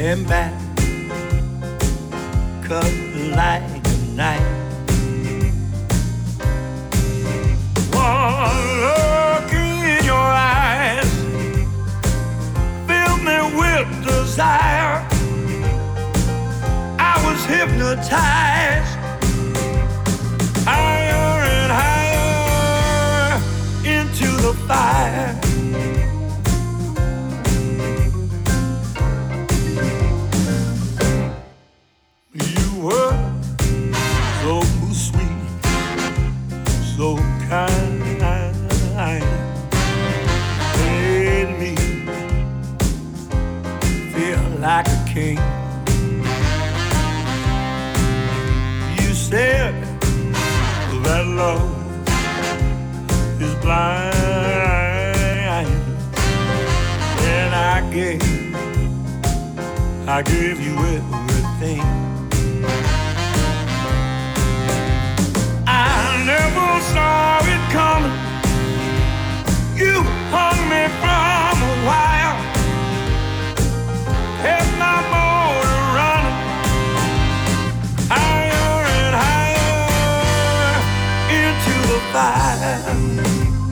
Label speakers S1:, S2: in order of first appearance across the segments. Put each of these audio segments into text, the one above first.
S1: came back, cut like a knife. One look in your eyes filled me with desire. I was hypnotized, higher and higher into the fire. You were so sweet, so kind, made me feel like a king. You said that love is blind, and I gave you everything. I never saw it coming. You hung me from a wire, kept my motor running higher and higher into the fire.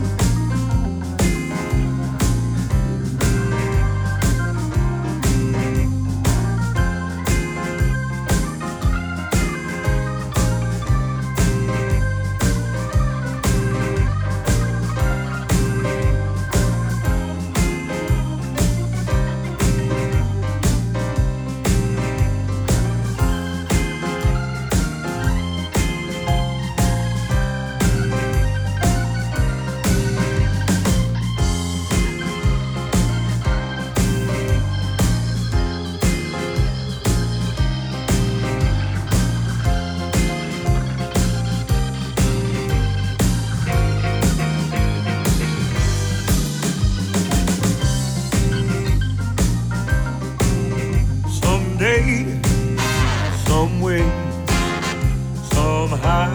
S1: Someday, some way, somehow,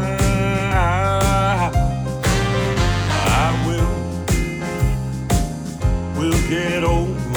S1: I will get over